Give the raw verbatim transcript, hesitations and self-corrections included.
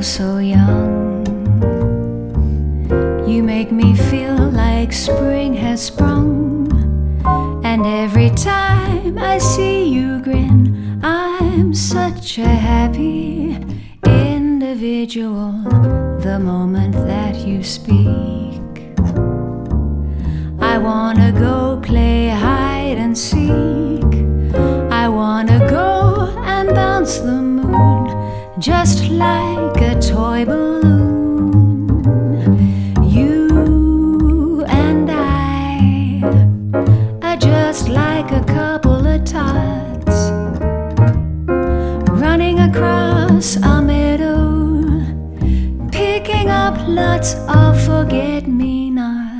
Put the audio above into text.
so young. You make me feel like spring has sprung, and every time I see you grin, I'm such a happy individual the moment that you speak. I wanna go play hide and seek. I wanna go and bounce the moon just like a toy balloon.